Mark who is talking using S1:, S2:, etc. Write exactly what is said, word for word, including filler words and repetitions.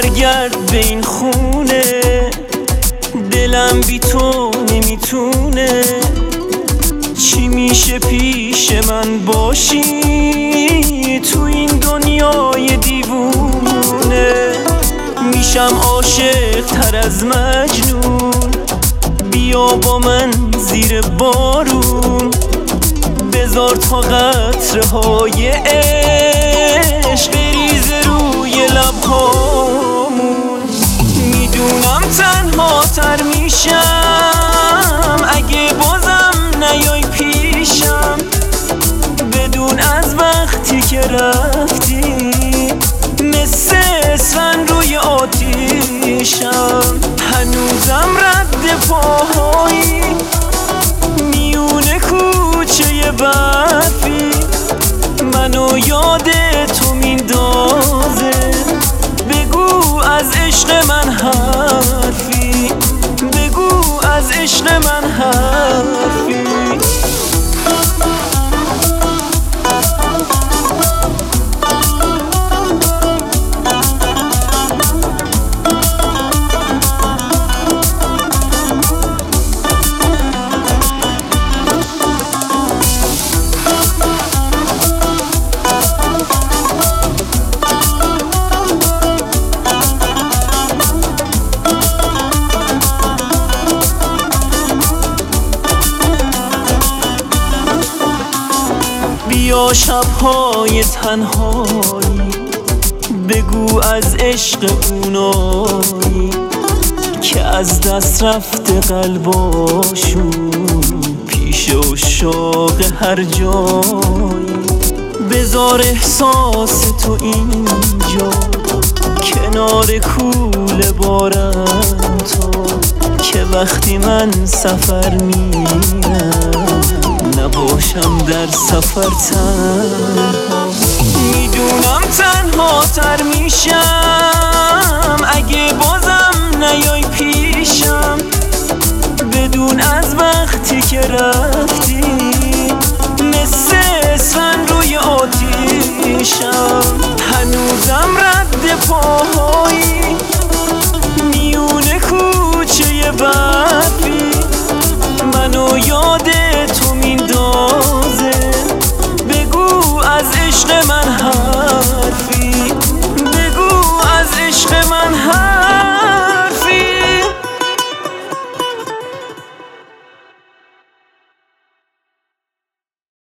S1: برگرد به این خونه، دلم بی تو نمیتونه. چی میشه پیش من باشی تو این دنیای دیوونه؟ میشم عاشق تر از مجنون، بیا با من زیر بارون، بذار تا قطره های عشق بریزه روی لبهامون. میدونم تنها تر میشم اگه بازم نیای پیشم، بدون از وقتی که رفتی مثل اسفن روی آتیشم. هنوزم رد پاهایی میونه کوچه برفی، منو یاد تو میندازه. بگو از عشق من حرفی، بگو از عشق من حرفی. بیا شبهای تنهایی، بگو از عشق اونایی که از دست رفته قلباشون پیش عشاق هر جایی. بذار احساس تو اینجا کنار کوله بارم تو، که وقتی من سفر میرم نباشم در سفر تنها. میدونم تنها تر میشم اگه بازم نیای پیشم، بدون از وقتی که رفتی مثل اسفن روی آتیشم. هنوزم رد پاهایی میونه کوچه برفی،